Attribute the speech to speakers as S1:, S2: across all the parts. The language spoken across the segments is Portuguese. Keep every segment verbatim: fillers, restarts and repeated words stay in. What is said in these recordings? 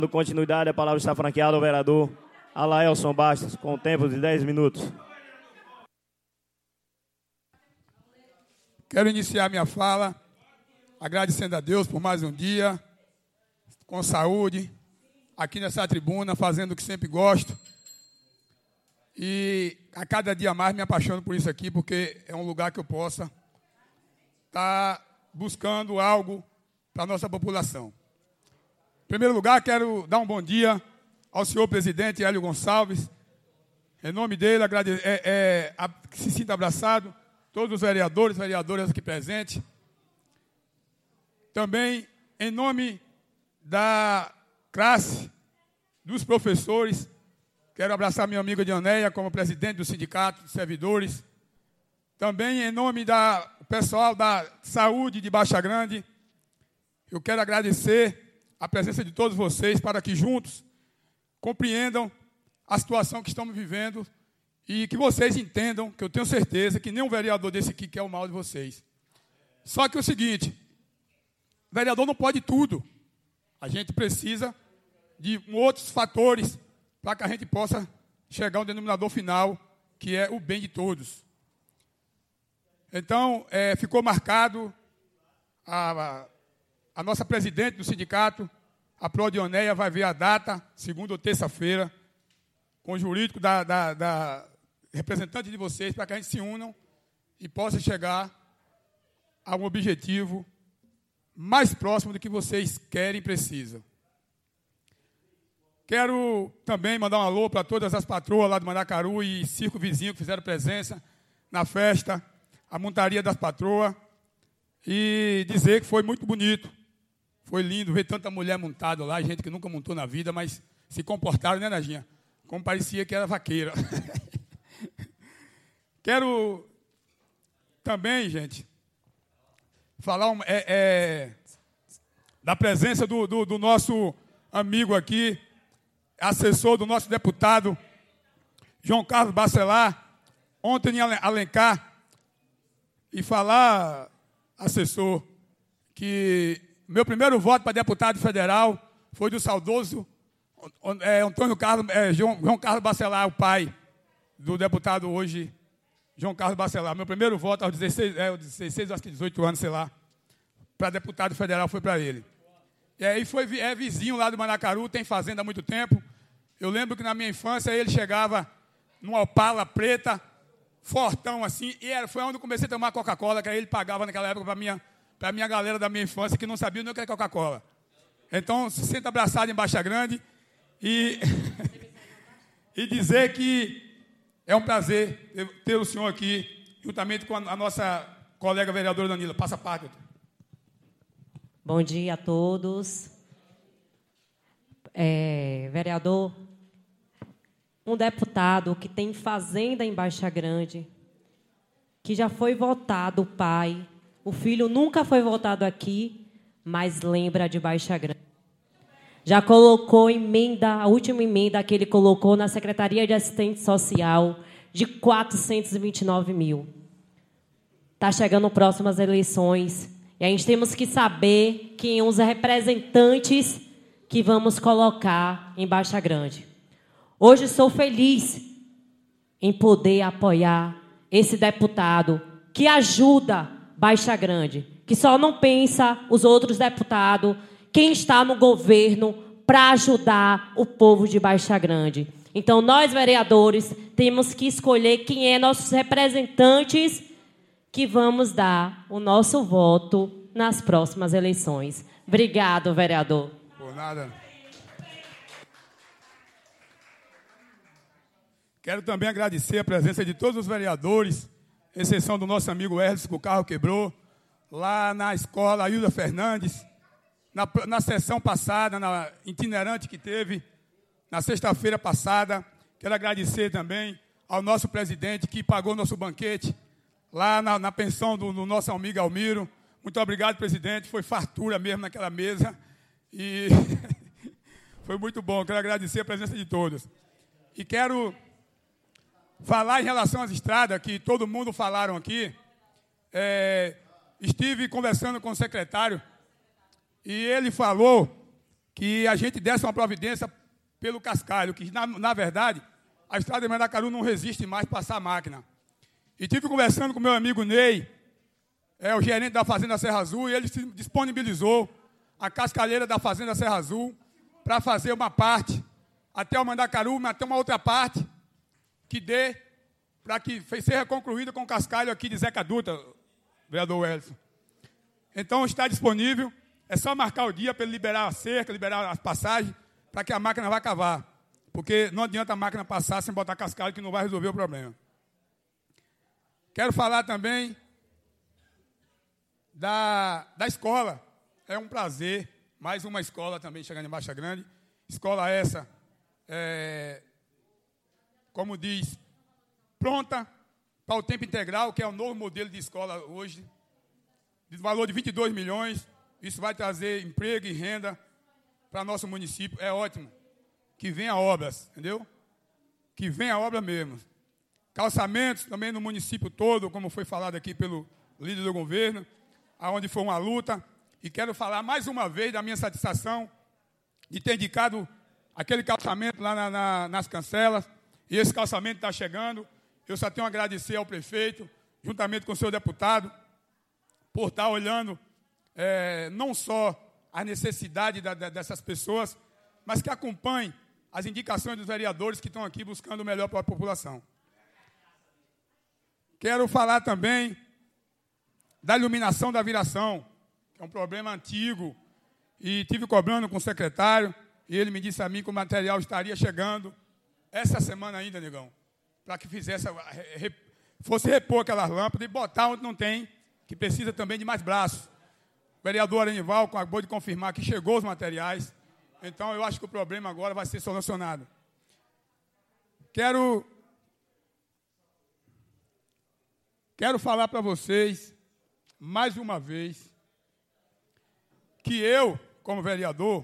S1: Dando continuidade, a palavra está franqueada ao vereador Alaelson Bastos, com o tempo de dez minutos.
S2: Quero iniciar minha fala agradecendo a Deus por mais um dia, com saúde, aqui nessa tribuna, fazendo o que sempre gosto. E a cada dia mais me apaixono por isso aqui, porque é um lugar que eu possa estar buscando algo para a nossa população. Em primeiro lugar, quero dar um bom dia ao senhor presidente Hélio Gonçalves. Em nome dele, agrade- é, é, a, que se sinta abraçado, todos os vereadores e vereadoras aqui presentes. Também, em nome da classe, dos professores, quero abraçar minha amiga Dianéia como presidente do Sindicato de Servidores. Também, em nome do pessoal da saúde de Baixa Grande, eu quero agradecer a presença de todos vocês para que juntos compreendam a situação que estamos vivendo e que vocês entendam, que eu tenho certeza que nenhum vereador desse aqui quer o mal de vocês. Só que é o seguinte, o vereador não pode tudo. A gente precisa de outros fatores para que a gente possa chegar a um denominador final, que é o bem de todos. Então, é, ficou marcado a, a, a nossa presidente do sindicato, a Prodioneia, vai ver a data, segunda ou terça-feira, com o jurídico da, da, da representante de vocês, para que a gente se unam e possa chegar a um objetivo mais próximo do que vocês querem e precisam. Quero também mandar um alô para todas as patroas lá do Maracaru e circo vizinho que fizeram presença na festa, a montaria das patroas, e dizer que foi muito bonito, foi lindo ver tanta mulher montada lá, gente que nunca montou na vida, mas se comportaram, né, Najinha? Como parecia que era vaqueira. Quero também, gente, falar um, é, é, da presença do, do, do nosso amigo aqui, assessor do nosso deputado, João Carlos Bacelar, ontem em Alencar, e falar, assessor, que meu primeiro voto para deputado federal foi do saudoso é, Antônio Carlos, é, João, João Carlos Bacelar, o pai do deputado hoje, João Carlos Bacelar. Meu primeiro voto aos dezesseis, é, aos dezesseis, acho que dezoito anos, sei lá, para deputado federal foi para ele. E aí foi, é vizinho lá do Maracaru, tem fazenda há muito tempo. Eu lembro que na minha infância ele chegava numa Opala preta, fortão assim, e era, foi onde eu comecei a tomar Coca-Cola, que aí ele pagava naquela época para a minha, para minha galera da minha infância, que não sabia nem o que era Coca-Cola. Então, se senta abraçado em Baixa Grande e, e dizer que é um prazer ter, ter o senhor aqui, juntamente com a, a nossa colega vereadora Danila. Passa a parte.
S3: Bom dia a todos. É, vereador, um deputado que tem fazenda em Baixa Grande, que já foi votado o pai, o filho nunca foi votado aqui, mas lembra de Baixa Grande. Já colocou emenda, a última emenda que ele colocou na Secretaria de Assistência Social, de quatrocentos e vinte e nove mil. Está chegando próximas eleições, e a gente temos que saber quem são os representantes que vamos colocar em Baixa Grande. Hoje sou feliz em poder apoiar esse deputado que ajuda Baixa Grande, que só não pensa os outros deputados, quem está no governo para ajudar o povo de Baixa Grande. Então, nós, vereadores, temos que escolher quem é nossos representantes que vamos dar o nosso voto nas próximas eleições. Obrigado, vereador.
S2: Por nada. Quero também agradecer a presença de todos os vereadores, exceção do nosso amigo Hermes, que o carro quebrou, lá na escola Ailda Fernandes, na, na sessão passada, na itinerante que teve, na sexta-feira passada. Quero agradecer também ao nosso presidente que pagou nosso banquete, lá na, na pensão do, do nosso amigo Almiro. Muito obrigado, presidente, foi fartura mesmo naquela mesa, e foi muito bom. Quero agradecer a presença de todos. E quero falar em relação às estradas, que todo mundo falaram aqui. É, estive conversando com o secretário e ele falou que a gente desse uma providência pelo cascalho, que, na, na verdade, a estrada de Mandacaru não resiste mais passar a máquina. E tive conversando com meu amigo Ney, é o gerente da Fazenda Serra Azul, e ele se disponibilizou a cascalheira da Fazenda Serra Azul para fazer uma parte até o Mandacaru, mas até uma outra parte que dê para que seja concluída com o cascalho aqui de Zeca Dutra, vereador Wellington. Então está disponível, é só marcar o dia para ele liberar a cerca, liberar as passagens, para que a máquina vá cavar. Porque não adianta a máquina passar sem botar cascalho, que não vai resolver o problema. Quero falar também da, da escola. É um prazer, mais uma escola também chegando em Baixa Grande. Escola essa, é, como diz, pronta para o tempo integral, que é o novo modelo de escola hoje, de valor de vinte e dois milhões. Isso vai trazer emprego e renda para nosso município. É ótimo. Que venha obras, entendeu? Que venha obra mesmo. Calçamentos também no município todo, como foi falado aqui pelo líder do governo, aonde foi uma luta. E quero falar mais uma vez da minha satisfação de ter indicado aquele calçamento lá na, na, nas Cancelas. E esse calçamento está chegando. Eu só tenho a agradecer ao prefeito, juntamente com o senhor deputado, por estar olhando é, não só a necessidade da, da, dessas pessoas, mas que acompanhe as indicações dos vereadores que estão aqui buscando o melhor para a população. Quero falar também da iluminação da viração, que é um problema antigo, e tive cobrando com o secretário, e ele me disse a mim que o material estaria chegando essa semana ainda, negão, para que fizesse, fosse repor aquelas lâmpadas e botar onde não tem, que precisa também de mais braços. O vereador Arenival acabou de confirmar que chegou os materiais, então eu acho que o problema agora vai ser solucionado. Quero, quero falar para vocês, mais uma vez, que eu, como vereador,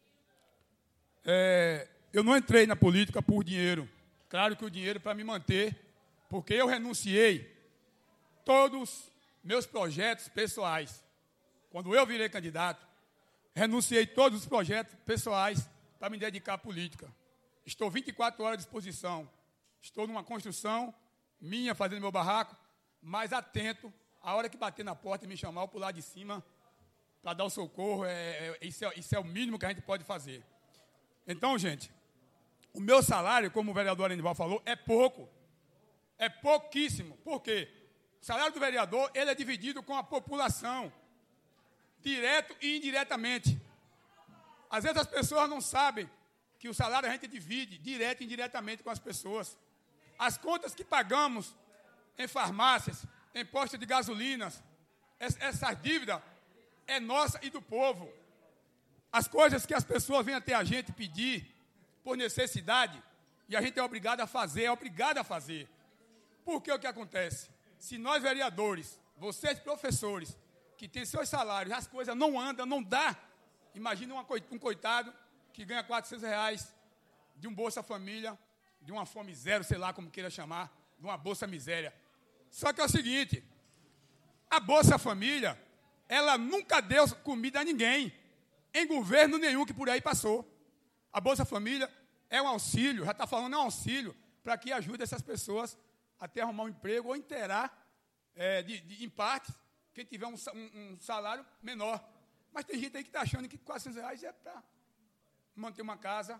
S2: é, eu não entrei na política por dinheiro. Claro que o dinheiro é para me manter, porque eu renunciei todos meus projetos pessoais. Quando eu virei candidato, renunciei todos os projetos pessoais para me dedicar à política. Estou vinte e quatro horas à disposição. Estou numa construção minha, fazendo meu barraco, mas atento, a hora que bater na porta e me chamar, eu pular de cima para dar o socorro. É, é, isso, é, isso é o mínimo que a gente pode fazer. Então, gente, o meu salário, como o vereador Arenival falou, é pouco. É pouquíssimo. Por quê? O salário do vereador, ele é dividido com a população, direto e indiretamente. Às vezes as pessoas não sabem que o salário a gente divide direto e indiretamente com as pessoas. As contas que pagamos em farmácias, em postos de gasolinas, essas dívidas é nossa e do povo. As coisas que as pessoas vêm até a gente pedir por necessidade, e a gente é obrigado a fazer, é obrigado a fazer. Por que o que acontece? Se nós vereadores, vocês professores, que têm seus salários, as coisas não andam, não dá. Imagina um coitado que ganha quatrocentos reais de um Bolsa Família, de uma fome zero, sei lá como queira chamar, de uma Bolsa Miséria. Só que é o seguinte, a Bolsa Família, ela nunca deu comida a ninguém, em governo nenhum que por aí passou. A Bolsa Família é um auxílio, já está falando, é um auxílio para que ajude essas pessoas a ter arrumar um emprego ou inteirar, é, de, de, em parte, quem tiver um, um, um salário menor. Mas tem gente aí que está achando que quatrocentos reais é para manter uma casa,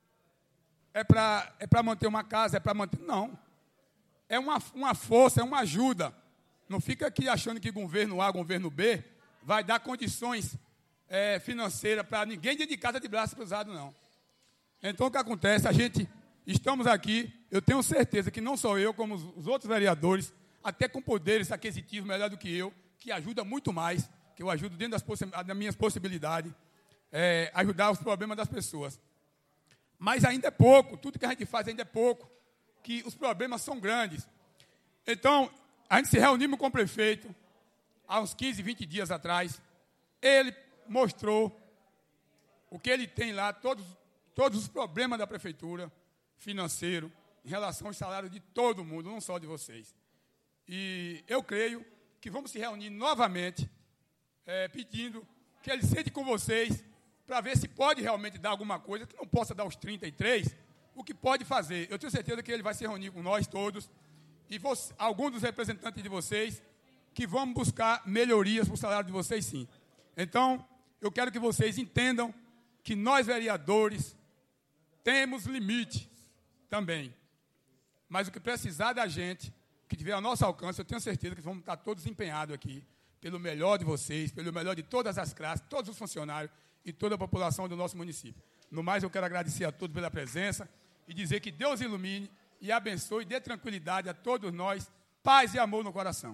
S2: é para é para manter uma casa, é para manter... Não. É uma, uma força, é uma ajuda. Não fica aqui achando que governo A, governo B, vai dar condições é, financeiras para ninguém de casa de braço cruzado, não. Então, o que acontece? A gente, estamos aqui, eu tenho certeza que não só eu, como os, os outros vereadores, até com poderes aquisitivos melhor do que eu, que ajuda muito mais, que eu ajudo dentro das, possi das minhas possibilidades, é, ajudar os problemas das pessoas. Mas ainda é pouco, tudo que a gente faz ainda é pouco, que os problemas são grandes. Então, a gente se reunimos com o prefeito, há uns quinze, vinte dias atrás, ele mostrou o que ele tem lá, todos, todos os problemas da prefeitura, financeiro, em relação aos salários de todo mundo, não só de vocês. E eu creio que vamos se reunir novamente, é, pedindo que ele sente com vocês para ver se pode realmente dar alguma coisa, que não possa dar os trinta e três, o que pode fazer. Eu tenho certeza que ele vai se reunir com nós todos, e você, alguns dos representantes de vocês, que vão buscar melhorias para o salário de vocês, sim. Então, eu quero que vocês entendam que nós, vereadores, temos limite também. Mas o que precisar da gente, que tiver ao nosso alcance, eu tenho certeza que vamos estar todos empenhados aqui, pelo melhor de vocês, pelo melhor de todas as classes, todos os funcionários e toda a população do nosso município. No mais, eu quero agradecer a todos pela presença e dizer que Deus ilumine e abençoe e dê tranquilidade a todos nós, paz e amor no coração.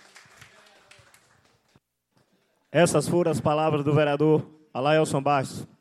S1: Essas foram as palavras do vereador Alaelson Bastos.